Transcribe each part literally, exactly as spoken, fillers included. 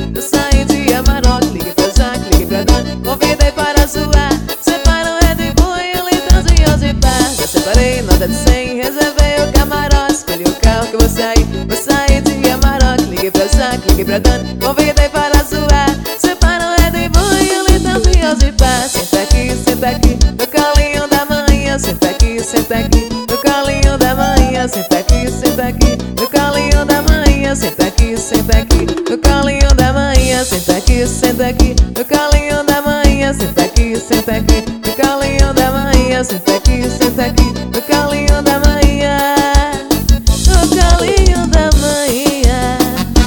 Eu saí de Amarok, liguei pra Zac, liguei pra Dan, convidei para zoar. Separa um Red Bull e um litrãozinho de pá. Já separei nota de cem, reservei o camarote, escolhi o carro que eu vou sair. Vou sair de Amarok, liguei pra Zac, liguei pra Dan, convidei para zoar. Separa um Red Bull e um litrãozinho de pá. Senta aqui, senta aqui, no colinho da manhã. Senta aqui, senta aqui, no colinho da manhã. Senta aqui, senta aqui, no colinho da manhã. Senta aqui, senta aqui, no colinho da manhã. Senta aqui, senta aqui, no colinho da manhã. Senta aqui, senta aqui, no colinho da manhã. Senta aqui, senta aqui, no colinho da manhã. No colinho da manhã.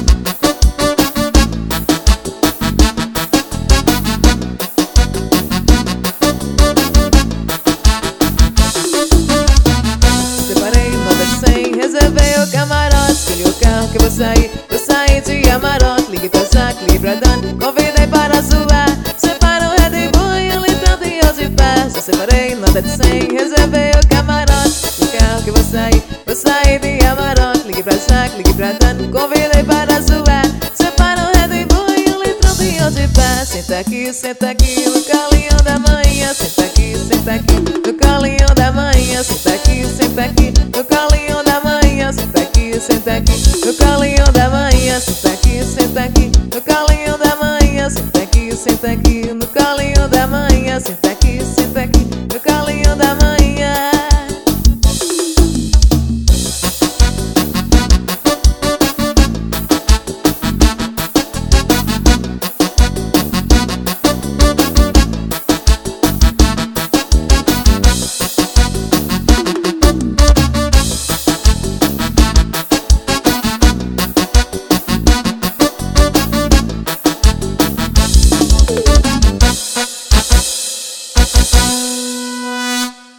Separei nota de cem, reservei o camarote, escolhi o carro que eu vou sair. Eu saí de Amarok, liguei pra Zac, liguei pra Dan, convidei para zoar. Separa um Red Bull e um litrão de onze pés. Eu separei nota de cem, reservei o camarote, o carro que eu vou sair. Eu saí de Amarok, liguei pra Zac, liguei pra Dan, convidei para zoar. Separa um Red Bull e um litrão de onze pés. Senta aqui, senta aqui, no colinho da manhã. Senta aqui, senta aqui, no colinho da manhã. Senta aqui, senta aqui, no colinho da manhã. Senta aqui, senta aqui, no colinho da manhã. Senta aqui, senta aqui, no colinho da manhã. Senta aqui, senta aqui, no colinho da manhã. Senta aqui, senta aqui, no colinho da manhã.